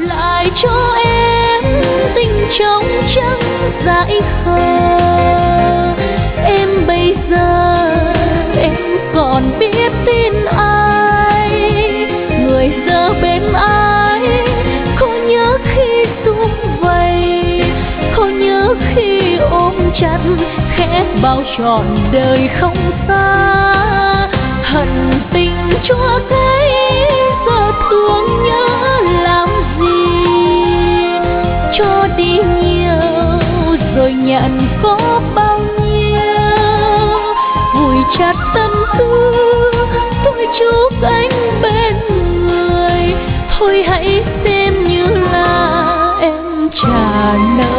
lại cho em tình trong trắng dại khờ. Em bây giờ em còn biết tin ai, người giờ bên ai, có nhớ khi sum vầy, có nhớ khi ôm chặt khẽ bao trọn đời không xa. Hận tình chúa thấy giờ thương nhớ làm gì, cho đi nhiều rồi nhận có bao nhiêu. Vùi chặt tâm tư tôi chúc anh bên người, thôi hãy xem như là em trả nợ.